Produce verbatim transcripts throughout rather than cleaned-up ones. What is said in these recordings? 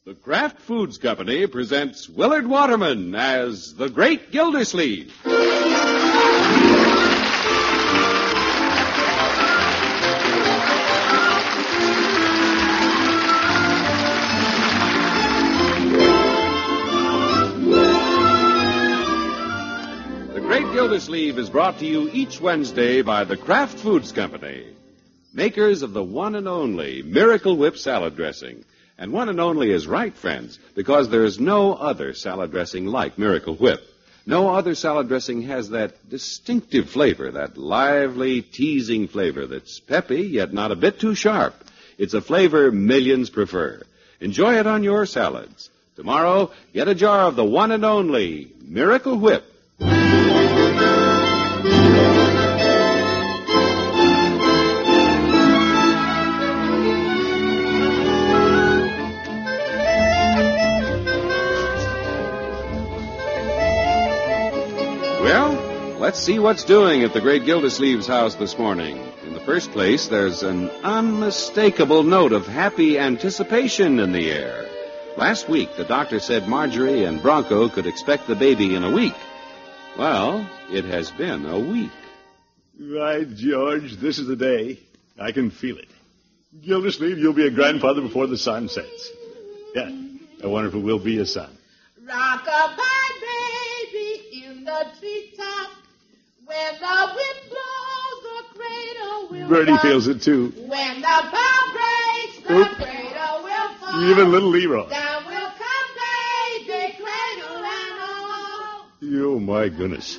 The Kraft Foods Company presents Willard Waterman as the Great Gildersleeve. The Great Gildersleeve is brought to you each Wednesday by the Kraft Foods Company, makers of the one and only Miracle Whip salad dressing. And one and only is right, friends, because there is no other salad dressing like Miracle Whip. No other salad dressing has that distinctive flavor, that lively, teasing flavor that's peppy, yet not a bit too sharp. It's a flavor millions prefer. Enjoy it on your salads. Tomorrow, get a jar of the one and only Miracle Whip. Let's see what's doing at the Great Gildersleeve's house this morning. In the first place, there's an unmistakable note of happy anticipation in the air. Last week, the doctor said Marjorie and Bronco could expect the baby in a week. Well, it has been a week. Right, George, this is the day. I can feel it. Gildersleeve, you'll be a grandfather before the sun sets. Yeah, I wonder if it will be a son. Rock-a-bye, baby, in the treetop. When the wind blows, the cradle will Bertie rock. feels it, too. When the bow breaks, the Oop. cradle will fall. Even little Leroy. Down will come baby, cradle and all. Oh, my goodness.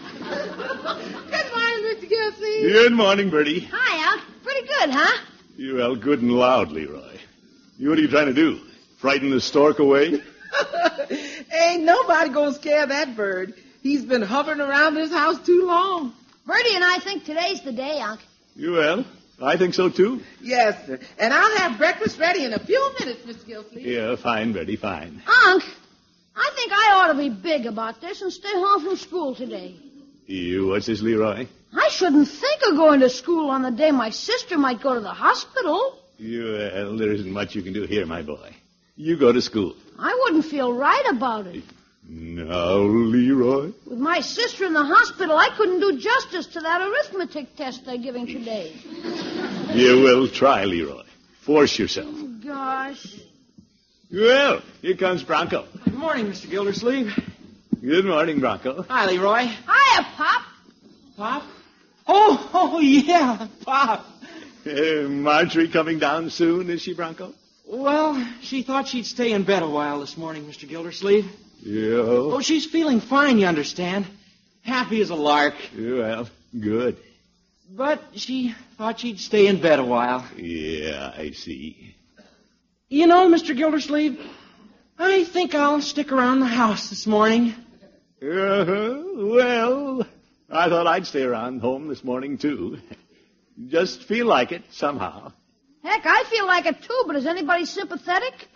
Good morning, Mister Gilsey. Good morning, Bertie. Hi, Unc. Pretty good, huh? Well, good and loud, Leroy. You, what are you trying to do? Frighten the stork away? Ain't nobody gonna scare that bird. He's been hovering around this house too long. Bertie and I think today's the day, Unc. Well, I think so, too. Yes, sir. And I'll have breakfast ready in a few minutes, Mister Gilsleeve. Yeah, fine, Bertie, fine. Unc, I think I ought to be big about this and stay home from school today. You, what's this, Leroy? I shouldn't think of going to school on the day my sister might go to the hospital. You, well, there isn't much you can do here, my boy. You go to school. I wouldn't feel right about it. Now, Leroy. With my sister in the hospital, I couldn't do justice to that arithmetic test they're giving today. You will try, Leroy. Force yourself. Oh, gosh. Well, here comes Bronco. Good morning, Mister Gildersleeve. Good morning, Bronco. Hi, Leroy. Hiya, Pop. Pop? Oh, oh, yeah, Pop. Uh, Marjorie coming down soon, is she, Bronco? Well, she thought she'd stay in bed a while this morning, Mister Gildersleeve. Yeah. Oh, she's feeling fine, you understand. Happy as a lark. Well, good. But she thought she'd stay in bed a while. Yeah, I see. You know, Mister Gildersleeve, I think I'll stick around the house this morning. Uh-huh. Well, I thought I'd stay around home this morning, too. Just feel like it, somehow. Heck, I feel like it too, but is anybody sympathetic?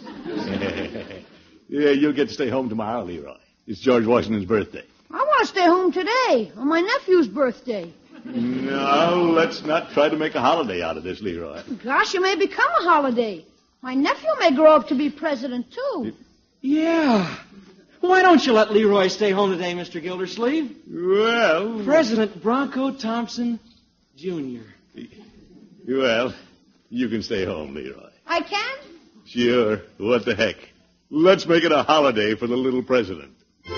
Yeah, you'll get to stay home tomorrow, Leroy. It's George Washington's birthday. I want to stay home today, on my nephew's birthday. No, let's not try to make a holiday out of this, Leroy. Gosh, it may become a holiday. My nephew may grow up to be president, too. Yeah. Why don't you let Leroy stay home today, Mister Gildersleeve? Well... President Bronco Thompson, Junior Well, you can stay home, Leroy. I can? Sure. What the heck? Let's make it a holiday for the little president.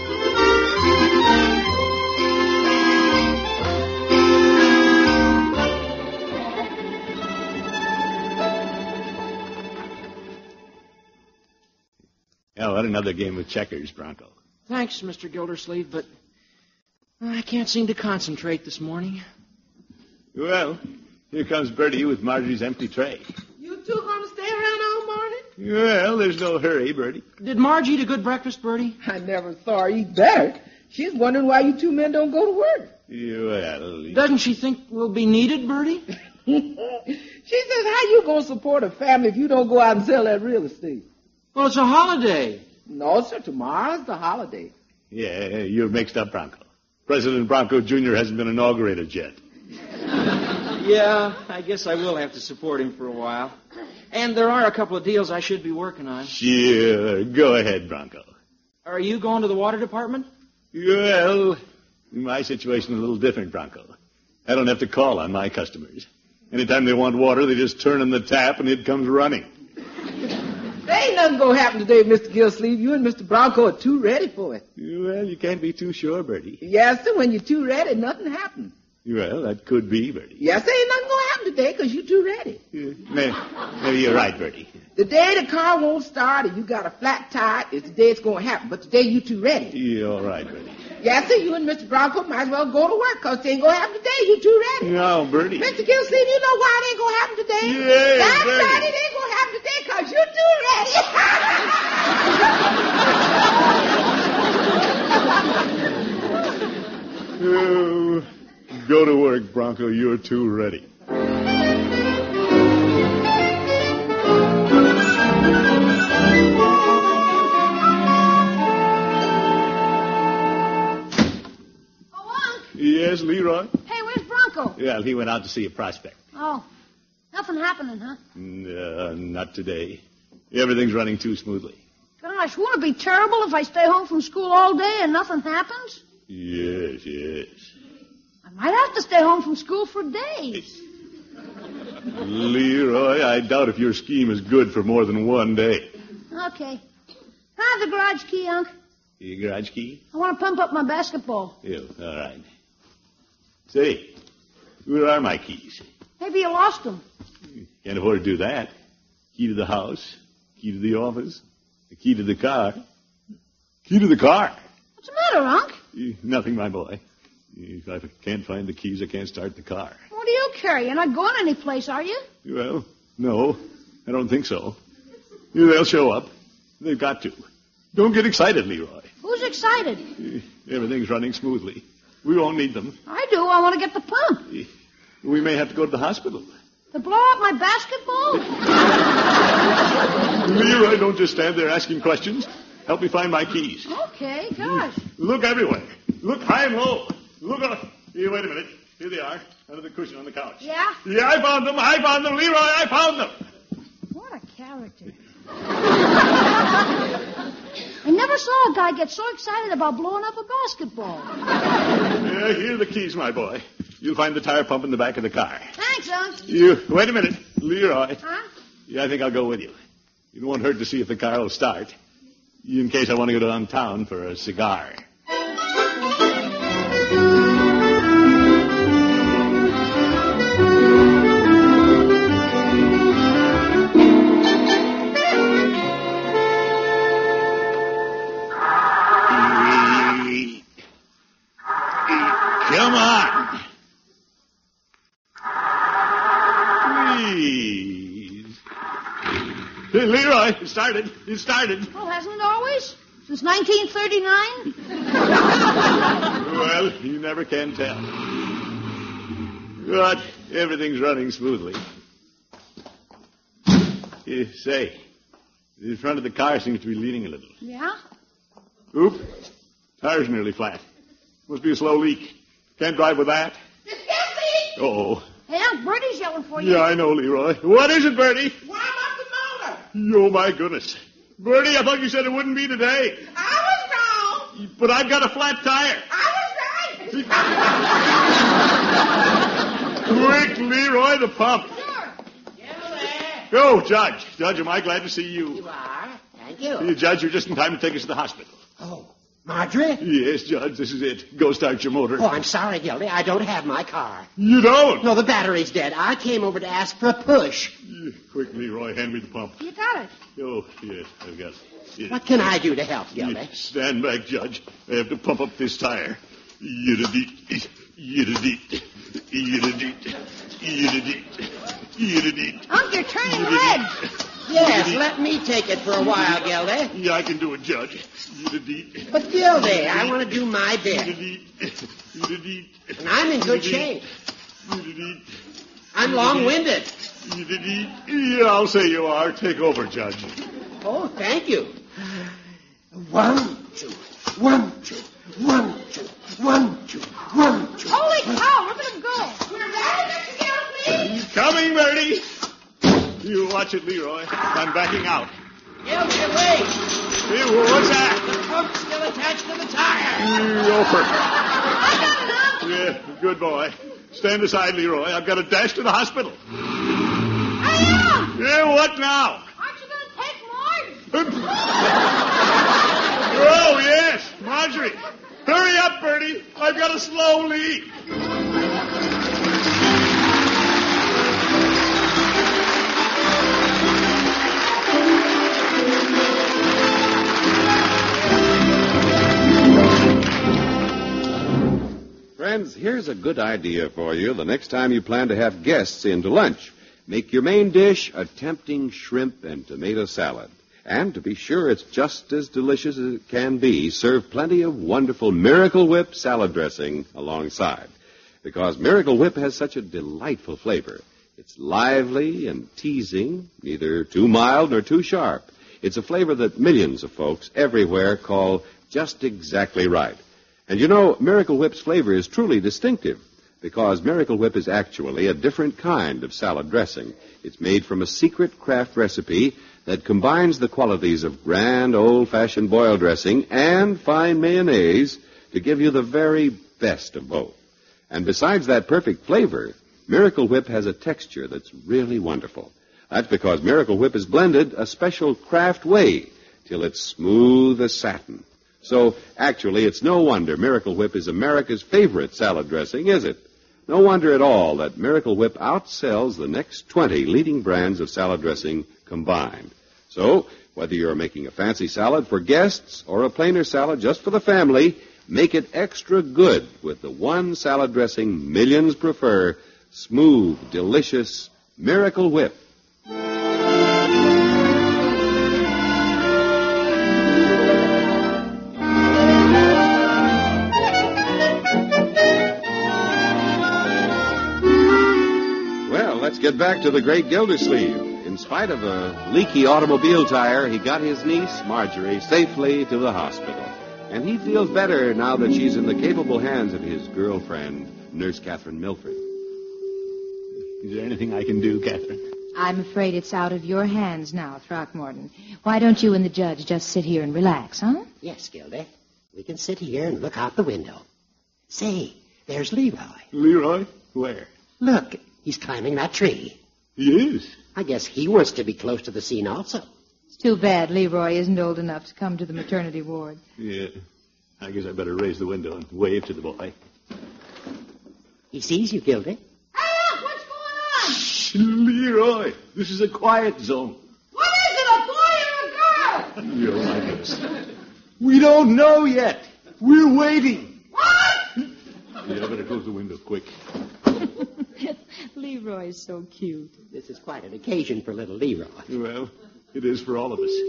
Oh, what another game of checkers, Bronco. Thanks, Mister Gildersleeve, but I can't seem to concentrate this morning. Well, here comes Bertie with Marjorie's empty tray. You two gonna stay around all morning? Well, there's no hurry, Bertie. Did Margie eat a good breakfast, Bertie? I never saw her eat better. She's wondering why you two men don't go to work. Well... Doesn't she think we'll be needed, Bertie? She says, how you gonna support a family if you don't go out and sell that real estate? Well, it's a holiday. No, sir. Tomorrow's the holiday. Yeah, you're mixed up, Bronco. President Bronco Junior hasn't been inaugurated yet. Yeah, I guess I will have to support him for a while. And there are a couple of deals I should be working on. Sure. Go ahead, Bronco. Are you going to the water department? Well, my situation is a little different, Bronco. I don't have to call on my customers. Anytime they want water, they just turn on the tap and it comes running. There ain't nothing gonna happen today, Mister Gillsleeve. You and Mister Bronco are too ready for it. Well, you can't be too sure, Bertie. Yes, sir. When you're too ready, nothing happens. Well, that could be, Bertie. Yes, there ain't nothing gonna happen today because you're too ready. Yeah, maybe, maybe you're right, Bertie. The day the car won't start and you got a flat tire is the day it's gonna happen. But today you too ready. You're all right, Bertie. Yes, sir. You and Mister Bronco might as well go to work because it ain't gonna happen today. You too ready. No, Bertie. Mister Gillsleeve, you know why it ain't gonna happen today? Yeah, That's Bertie. right, it ain't gonna happen today because you're too ready. Oh, go to work, Bronco. You're too ready. Yes, Leroy? Hey, where's Bronco? Well, he went out to see a prospect. Oh, nothing happening, huh? No, not today. Everything's running too smoothly. Gosh, won't it be terrible if I stay home from school all day and nothing happens? Yes, yes. I might have to stay home from school for days. Leroy, I doubt if your scheme is good for more than one day. Okay. Can I have the garage key, Unc? Your garage key? I want to pump up my basketball. Yeah, all right. Say, where are my keys? Maybe you lost them. Can't afford to do that. Key to the house, key to the office, the key to the car. Key to the car. What's the matter, Unc? Eh, Nothing, my boy. If I can't find the keys, I can't start the car. What do you care? You're not going anyplace, are you? Well, no, I don't think so. Yeah, they'll show up. They've got to. Don't get excited, Leroy. Who's excited? Eh, Everything's running smoothly. We won't need them. I do. I want to get the pump. Eh, We may have to go to the hospital. To blow up my basketball? Leroy, don't just stand there asking questions. Help me find my keys. Okay, gosh. Look everywhere. Look high and low. Look up. Here, wait a minute. Here they are, under the cushion on the couch. Yeah? Yeah, I found them. I found them. Leroy, I found them. What a character. I never saw a guy get so excited about blowing up a basketball. Yeah, here are the keys, my boy. You'll find the tire pump in the back of the car. Thanks, Unc. You, wait a minute. Leroy. Huh? Yeah, I think I'll go with you. It won't hurt to see if the car will start. In case I want to go downtown for a cigar. Come on. Please. Hey, Leroy, it started. It started. Oh, hasn't it always? Since nineteen thirty-nine? Well, you never can tell. But everything's running smoothly. You say, the front of the car seems to be leaning a little. Yeah? Oop, tire's nearly flat. Must be a slow leak. Can't drive with that. Miss Gillsleeve! Oh. Hey, Unc, Bertie's yelling for you. Yeah, I know, Leroy. What is it, Bertie? Warm up the motor. Oh, my goodness. Bertie, I thought you said it wouldn't be today. I was wrong. But I've got a flat tire. I was right. Quick, Leroy, the pump. Sure. Go, Judge. Judge, am I glad to see you? You are? Thank you. You, Judge, you're just in time to take us to the hospital. Oh, Marjorie? Yes, Judge, this is it. Go start your motor. Oh, I'm sorry, Gildy. I don't have my car. You don't? No, the battery's dead. I came over to ask for a push. Yeah, quick, Leroy, hand me the pump. You got it. Oh, yes, I've got it. Yeah. What can I do to help, Yeah, Gildy? stand back, Judge. I have to pump up this tire. Yidda-deet, yidda-deet, yidda-deet, yidda-deet, yidda-deet. Unc, you're turning red. Yes, let me take it for a while, Gildy. Yeah, I can do it, Judge. Yidda-deet, But, Gildy, I want to do my bit. yidda-deet, yidda-deet, And I'm in good shape. yidda-deet, I'm long-winded. yidda-deet. Yeah, I'll say you are. Take over, Judge. Oh, thank you. One, two, one, two, one, two, one, two, one, two. Holy cow, look at him go. We're ready, Mister Gillsleeve. He's coming, Bertie. You watch it, Leroy. I'm backing out. Gildy, wait! Hey, what's that? The pump's still attached to the tire. You open. Yeah, good boy. Stand aside, Leroy. I've got to dash to the hospital. Hurry up! Yeah, what now? Aren't you going to take more? Oh, yes, Marjorie. Hurry up, Bertie. I've got a slow leak. Friends, here's a good idea for you the next time you plan to have guests in to lunch. Make your main dish a tempting shrimp and tomato salad. And to be sure it's just as delicious as it can be, serve plenty of wonderful Miracle Whip salad dressing alongside. Because Miracle Whip has such a delightful flavor. It's lively and teasing, neither too mild nor too sharp. It's a flavor that millions of folks everywhere call just exactly right. And you know, Miracle Whip's flavor is truly distinctive because Miracle Whip is actually a different kind of salad dressing. It's made from a secret craft recipe that combines the qualities of grand old-fashioned boil dressing and fine mayonnaise to give you the very best of both. And besides that perfect flavor, Miracle Whip has a texture that's really wonderful. That's because Miracle Whip is blended a special craft way till it's smooth as satin. So, actually, it's no wonder Miracle Whip is America's favorite salad dressing, is it? No wonder at all that Miracle Whip outsells the next twenty leading brands of salad dressing combined. So, whether you're making a fancy salad for guests or a plainer salad just for the family, make it extra good with the one salad dressing millions prefer, smooth, delicious Miracle Whip. Let's get back to the great Gildersleeve. In spite of a leaky automobile tire, he got his niece, Marjorie, safely to the hospital. And he feels better now that she's in the capable hands of his girlfriend, Nurse Catherine Milford. Is there anything I can do, Catherine? I'm afraid it's out of your hands now, Throckmorton. Why don't you and the judge just sit here and relax, huh? Yes, Gildy. We can sit here and look out the window. Say, there's Leroy. Leroy? Where? Look, he's climbing that tree. He is? I guess he wants to be close to the scene also. It's too bad Leroy isn't old enough to come to the maternity ward. Yeah. I guess I better raise the window and wave to the boy. He sees you, Gildy. Hey, look, what's going on? Shh, Leroy. This is a quiet zone. What is it, a boy or a girl? You're my goodness. We don't know yet. We're waiting. What? Yeah, I better close the window quick. Leroy's so cute. This is quite an occasion for little Leroy. Well, it is for all of us.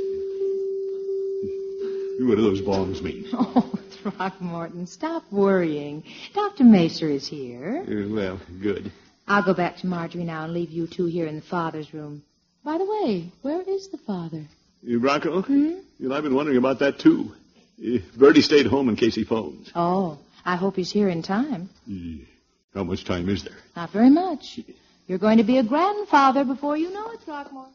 What do those bombs mean? Oh, Throckmorton, stop worrying. Doctor Macer is here. Uh, well, good. I'll go back to Marjorie now and leave you two here in the father's room. By the way, where is the father? You, Bronco? Hmm? Well, I've been wondering about that, too. Uh, Bertie stayed home in case he phones. Oh, I hope he's here in time. Uh, how much time is there? Not very much. You're going to be a grandfather before you know it, Throckmorton.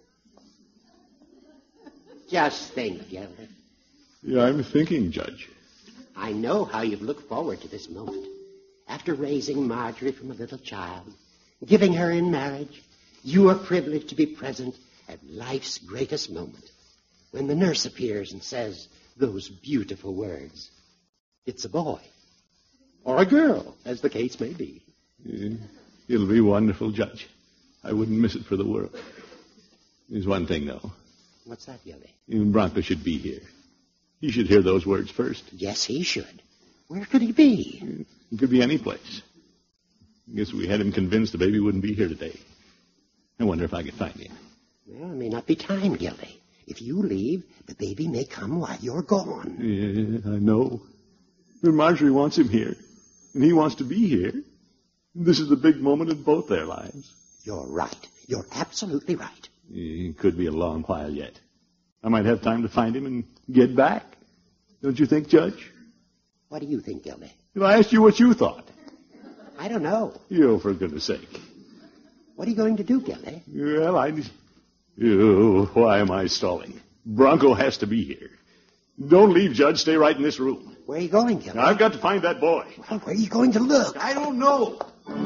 Just think, Gildy. Yeah, I'm thinking, Judge. I know how you've looked forward to this moment. After raising Marjorie from a little child, giving her in marriage, you are privileged to be present at life's greatest moment, when the nurse appears and says those beautiful words. It's a boy. Or a girl, as the case may be. Yeah, it'll be wonderful, Judge. I wouldn't miss it for the world. There's one thing, though. What's that, Gildy? Bronco should be here. He should hear those words first. Yes, he should. Where could he be? It could be any place. I guess we had him convinced the baby wouldn't be here today. I wonder if I could find him. Well, it may not be time, Gildy. If you leave, the baby may come while you're gone. Yeah, I know. But Marjorie wants him here, and he wants to be here. This is the big moment in both their lives. You're right. You're absolutely right. It could be a long while yet. I might have time to find him and get back. Don't you think, Judge? What do you think, Gildy? Well, I asked you what you thought. I don't know. You, for goodness sake. What are you going to do, Gildy? Well, I... Oh, why am I stalling? Bronco has to be here. Don't leave, Judge. Stay right in this room. Where are you going, Gildy? I've got to find that boy. Well, where are you going to look? I don't know.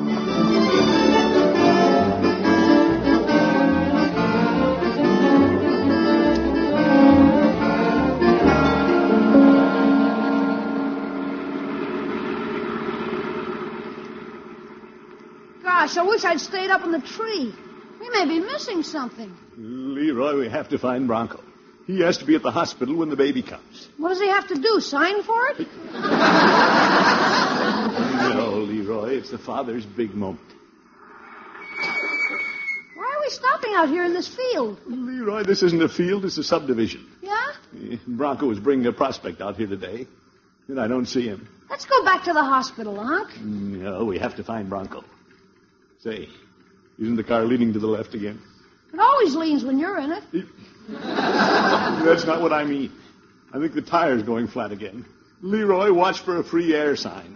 Gosh, I wish I'd stayed up in the tree. We may be missing something. Leroy, we have to find Bronco. He has to be at the hospital when the baby comes. What does he have to do, sign for it? No, Leroy, it's the father's big moment. Why are we stopping out here in this field? Leroy, this isn't a field, it's a subdivision. Yeah? Bronco was bringing a prospect out here today, and I don't see him. Let's go back to the hospital, Unc. No, we have to find Bronco. Say, isn't the car leaning to the left again? It always leans when you're in it. That's not what I mean. I think the tire's going flat again. Leroy, watch for a free air sign.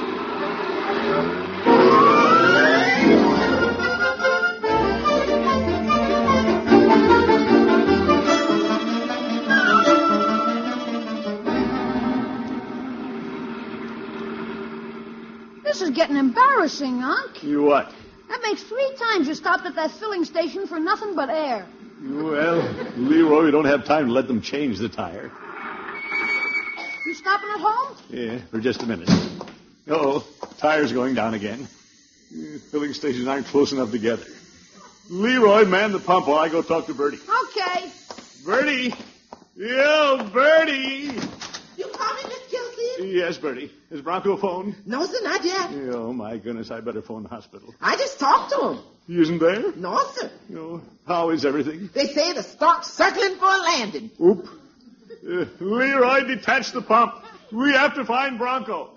This is getting embarrassing, Unc. You what? That makes three times you stopped at that filling station for nothing but air. Well, Leroy, we don't have time to let them change the tire. You stopping at home? Yeah, for just a minute. Uh-oh, tire's going down again. Uh, Filling stations aren't close enough together. Leroy, man the pump while I go talk to Bertie. Okay. Bertie! Yo, Bertie! You call me, Miss Gilsey? Yes, Bertie. Is Bronco phoned? No, sir, not yet. Oh, my goodness, I better phone the hospital. I just talked to him. He isn't there? No, sir. No. How is everything? They say the stock's circling for a landing. Oop. Uh, Leroy, detach the pump. We have to find Bronco.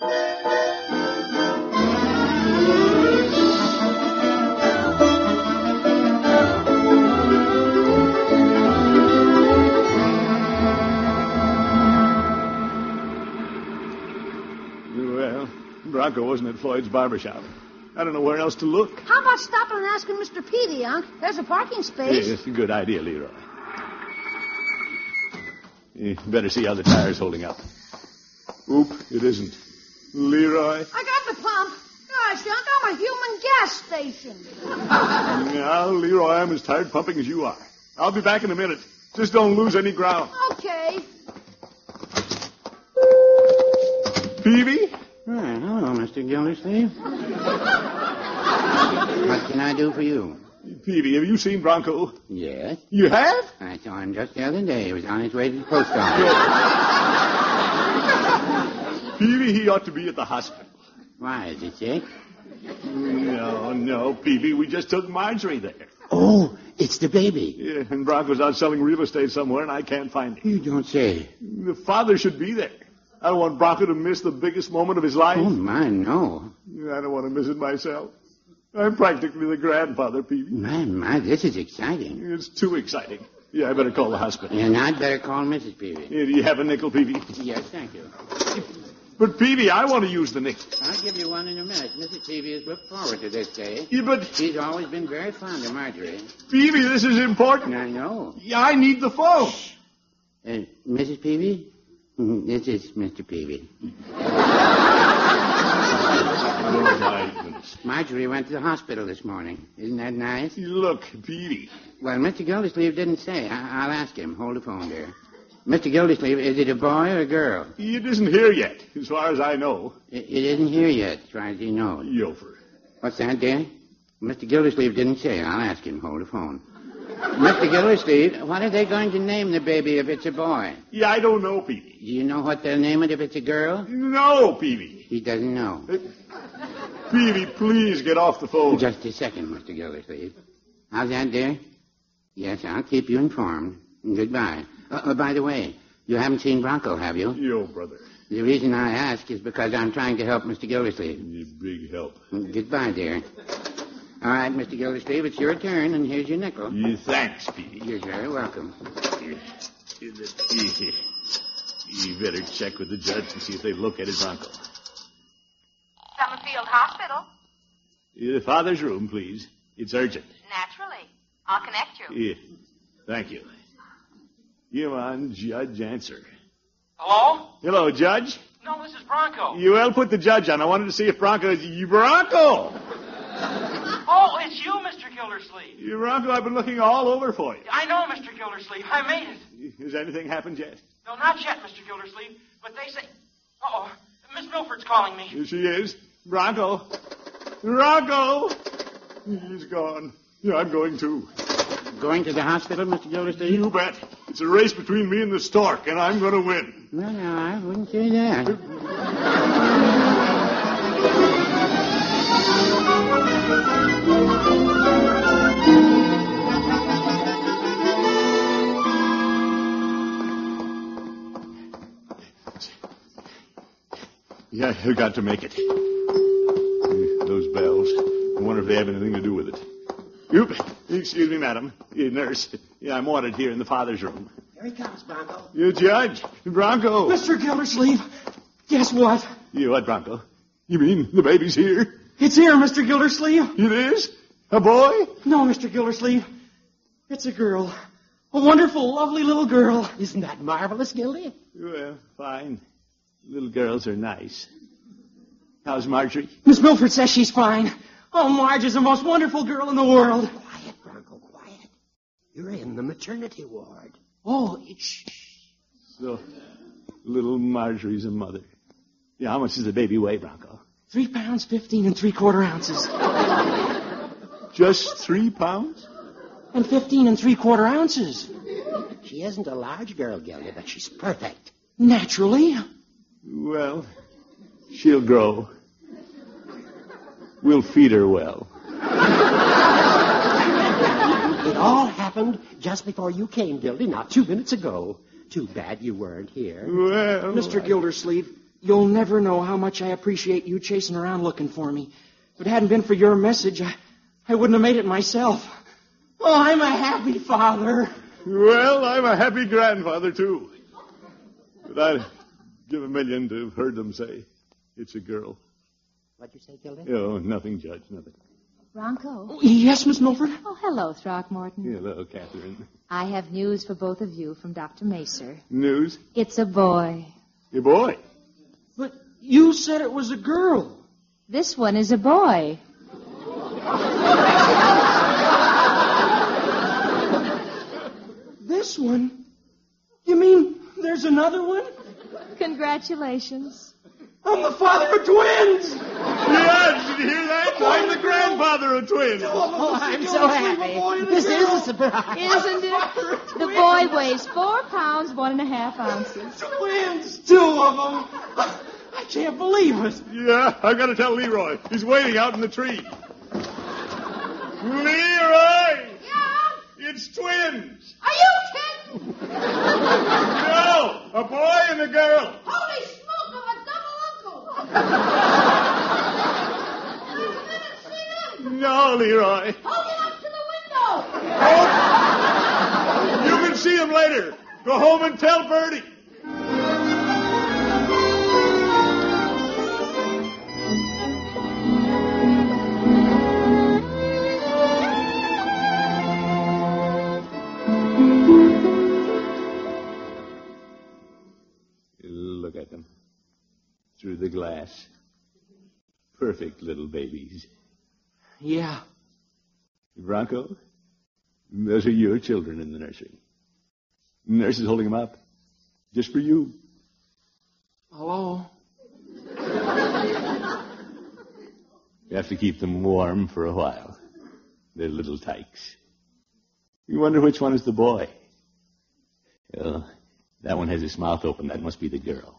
Well, Bronco wasn't at Floyd's barbershop. I don't know where else to look. How about stopping and asking Mister Petey, Unc? There's a parking space. Yes, a good idea, Leroy. You better see how the tire's holding up. Oop, it isn't. Leroy? I got the pump. Gosh, Unc, I'm a human gas station. Now, Leroy, I'm as tired pumping as you are. I'll be back in a minute. Just don't lose any ground. Okay. Peavy? Oh, hello, Mister Gildersleeve. What can I do for you? Peavy, have you seen Bronco? Yes. You have? I saw him just the other day. He was on his way to the post office. Peavy, he ought to be at the hospital. Why, is he sick? No, no, Peavy. We just took Marjorie there. Oh, it's the baby. Yeah, and Bronco's out selling real estate somewhere, and I can't find him. You don't say. The father should be there. I don't want Bronco to miss the biggest moment of his life. Oh, my, no. I don't want to miss it myself. I'm practically the grandfather, Peavy. My, my, this is exciting. It's too exciting. Yeah, I better call the hospital. And I'd better call Missus Peavy. Yeah, do you have a nickel, Peavy? Yes, thank you. But, Peavy, I want to use the nickel. I'll give you one in a minute. Missus Peavy has looked forward to this day. Yeah, but... She's always been very fond of Marjorie. Peavy, this is important. I know. Yeah, I need the phone. Uh, Missus Peavy? This is Mister Peavy. Oh, my goodness. Marjorie went to the hospital this morning. Isn't that nice? Look, Peavy. Well, Mister Gildersleeve didn't say. I- I'll ask him. Hold the phone there. Mister Gildersleeve, is it a boy or a girl? It isn't here yet, as far as I know. It, it isn't here yet, as far as he knows. Yofer. What's that, dear? Mister Gildersleeve didn't say. I'll ask him. Hold the phone. Mister Gildersleeve, what are they going to name the baby if it's a boy? Yeah, I don't know, Peavy. Do you know what they'll name it if it's a girl? No, Peavy. He doesn't know. Uh, Peavy, please get off the phone. Just a second, Mister Gildersleeve. How's that, dear? Yes, I'll keep you informed. Goodbye. Uh, uh, by the way, you haven't seen Bronco, have you? Yo, brother. The reason I ask is because I'm trying to help Mister Gildersleeve. You big help. Goodbye, dear. All right, Mister Gildersleeve, it's your turn, and here's your nickel. Yeah, thanks, Peavy. You're very welcome. You better check with the judge and see if they've located Bronco. Summerfield Hospital. The father's room, please. It's urgent. Naturally. I'll connect you. Yeah. Thank you. You on, Judge, answer. Hello? Hello, Judge. No, this is Bronco. You well put the judge on. I wanted to see if Bronco is... You, Bronco! Oh, it's you, Mister Gildersleeve. You, Bronco, I've been looking all over for you. I know, Mister Gildersleeve. I made it. Has anything happened yet? No, not yet, Mister Gildersleeve. But they say... Uh-oh. Miss Milford's calling me. Here she is. Bronco. Bronco! He's gone. Yeah, I'm going too. Going to the hospital, Mister Gildersleeve? You bet. It's a race between me and the stork, and I'm going to win. Well, no, I wouldn't say that. Yeah, I've got to make it. Those bells. I wonder if they have anything to do with it. Oop. Excuse me, madam. Yeah, nurse. Yeah, I'm wanted here in the father's room. Here he comes, Bronco. You, Judge. Bronco. Mister Gildersleeve, guess what? You what, Bronco? You mean the baby's here? It's here, Mister Gildersleeve. It is? A boy? No, Mister Gildersleeve. It's a girl. A wonderful, lovely little girl. Isn't that marvelous, Gildy? Well, fine. Little girls are nice. How's Marjorie? Miss Milford says she's fine. Oh, Marge is the most wonderful girl in the world. Quiet, Bronco, quiet. You're in the maternity ward. Oh, shh. So, little Marjorie's a mother. Yeah, how much does the baby weigh, Bronco? Three pounds, fifteen and three quarter ounces. Just three pounds? And fifteen and three quarter ounces. She isn't a large girl, Gildy, but she's perfect. Naturally. Well, she'll grow. We'll feed her well. It all happened just before you came, Gildy, not two minutes ago. Too bad you weren't here. Well, Mister Gildersleeve, you'll never know how much I appreciate you chasing around looking for me. If it hadn't been for your message, I, I wouldn't have made it myself. Oh, I'm a happy father. Well, I'm a happy grandfather, too. But I'd give a million to have heard them say it's a girl. What'd you say, Gildy? Oh, nothing, Judge, nothing. Bronco. Oh, yes, Miss Milford? Oh, hello, Throckmorton. Hello, Catherine. I have news for both of you from Doctor Macer. News? It's a boy. Your boy? But you said it was a girl. This one is a boy. This one? You mean there's another one? Congratulations. I'm the father of twins! Yes, did you hear that? I'm the grandfather of twins. Oh, I'm so happy. This is a surprise. Isn't it? The boy weighs four pounds, one and a half ounces. Twins, two of them. I can't believe it. Yeah, I've got to tell Leroy. He's waiting out in the tree. Leroy! Yeah? It's twins. Are you kidding? No, a boy and a girl. Holy smoke of a double uncle. You didn't see them? No, Leroy. Hold it up to the window. Oh, you can see them later. Go home and tell Bertie. Look at them. Through the glass. Perfect little babies. Yeah. Bronco, those are your children in the nursery. The nurse is holding them up. Just for you. Hello? You have to keep them warm for a while. They're little tykes. You wonder which one is the boy. Well, that one has his mouth open. That must be the girl.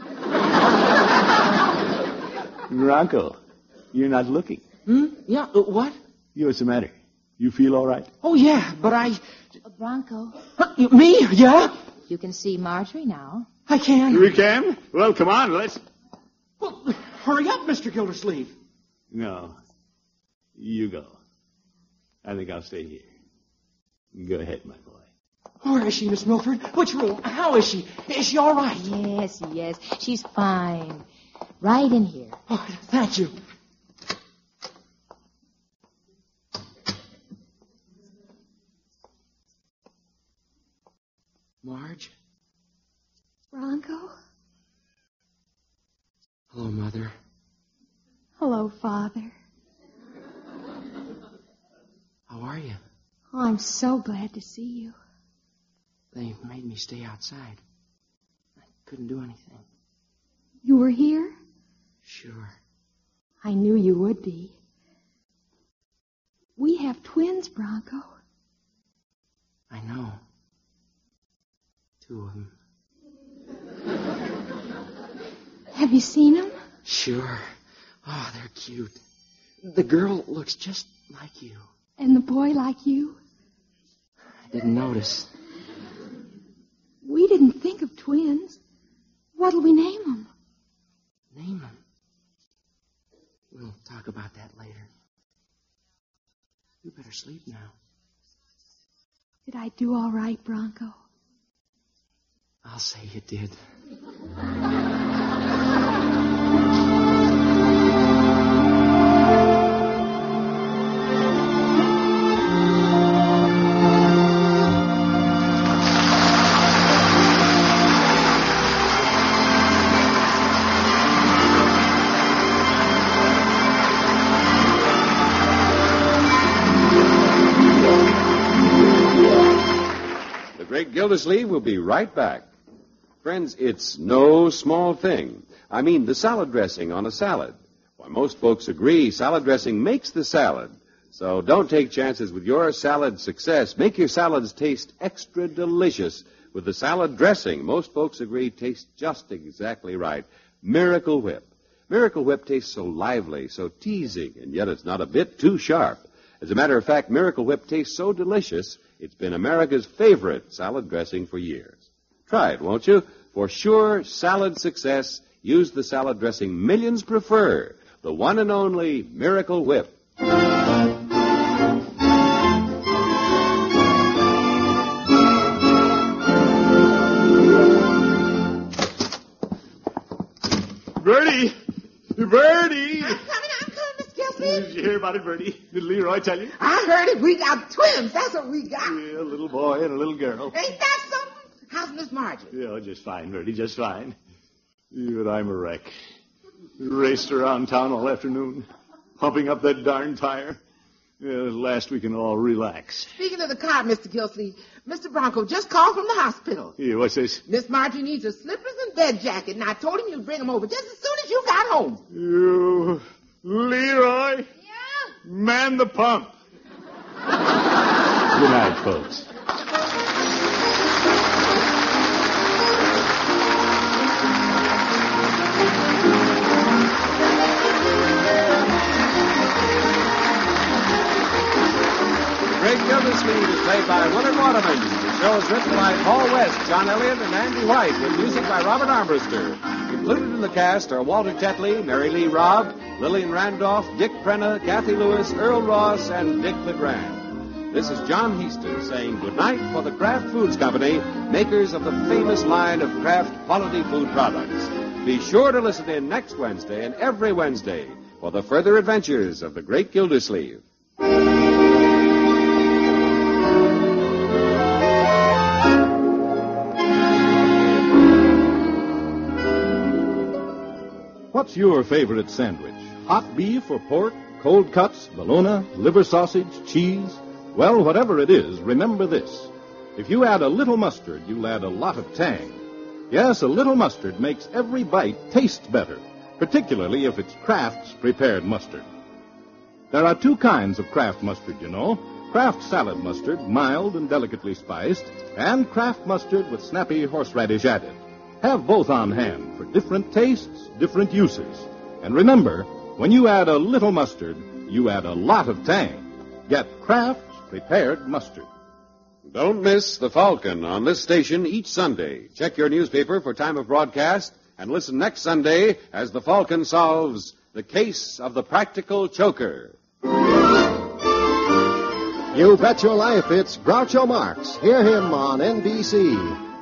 Bronco, you're not looking. Hmm? Yeah, uh, what? You, what's the matter? You feel all right? Oh, yeah, but I... Uh, Bronco, Huh, you- me? Yeah? you can see Marjorie now. I can. We can? Well, come on, let's... Well, hurry up, Mister Gildersleeve. No. You go. I think I'll stay here. Go ahead, my boy. Where is she, Miss Milford? Which room? How is she? Is she all right? Yes, yes, she's fine. Right in here. Oh, thank you. Bronco? Hello, Mother. Hello, Father. How are you? Oh, I'm so glad to see you. They made me stay outside. I couldn't do anything. You were here? Sure. I knew you would be. We have twins, Bronco. I know. Two of them. Have you seen them? Sure. Oh, they're cute. The girl looks just like you. And the boy like you? I didn't notice. We didn't think of twins. What'll we name them? Name them? We'll talk about that later. You better sleep now. Did I do all right, Bronco? I'll say you did. Gildersleeve will be right back. Friends, it's no small thing. I mean, the salad dressing on a salad. Why, most folks agree salad dressing makes the salad. So don't take chances with your salad success. Make your salads taste extra delicious with the salad dressing. Most folks agree tastes just exactly right. Miracle Whip. Miracle Whip tastes so lively, so teasing, and yet it's not a bit too sharp. As a matter of fact, Miracle Whip tastes so delicious, it's been America's favorite salad dressing for years. Try it, won't you? For sure salad success, use the salad dressing millions prefer, the one and only Miracle Whip. Bertie! Bertie! I'm coming, I'm coming, Miss Gilsey. Did you hear about it, Bertie? Did Leroy tell you? I heard it. We got twins. That's what we got. Yeah, a little boy and a little girl. Ain't that something? How's Miss Margie? Yeah, just fine, Bertie, just fine. You and I'm a wreck. We raced around town all afternoon, pumping up that darn tire. Yeah, last we can all relax. Speaking of the car, Mister Gilsey, Mister Bronco just called from the hospital. Yeah, what's this? Miss Margie needs her slippers and bed jacket, and I told him you'd bring them over just as soon as you got home. You, Leroy? Yeah? Man the pump. Good night, folks. Great Gildersleeve is played by Willard Waterman. The show is written by Paul West, John Elliott, and Andy White, with music by Robert Armbruster. Included in the cast are Walter Tetley, Mary Lee Robb, Lillian Randolph, Dick Prenna, Kathy Lewis, Earl Ross, and Dick LeGrand. This is John Heaston saying goodnight for the Kraft Foods Company, makers of the famous line of Kraft quality food products. Be sure to listen in next Wednesday and every Wednesday for the further adventures of the Great Gildersleeve. What's your favorite sandwich? Hot beef or pork? Cold cuts? Bologna? Liver sausage? Cheese? Well, whatever it is, remember this. If you add a little mustard, you'll add a lot of tang. Yes, a little mustard makes every bite taste better, particularly if it's Kraft's prepared mustard. There are two kinds of Kraft mustard, you know. Kraft salad mustard, mild and delicately spiced, and Kraft mustard with snappy horseradish added. Have both on hand for different tastes, different uses. And remember, when you add a little mustard, you add a lot of tang. Get Kraft's prepared mustard. Don't miss The Falcon on this station each Sunday. Check your newspaper for time of broadcast and listen next Sunday as The Falcon solves the case of the practical choker. You bet your life it's Groucho Marx. Hear him on N B C.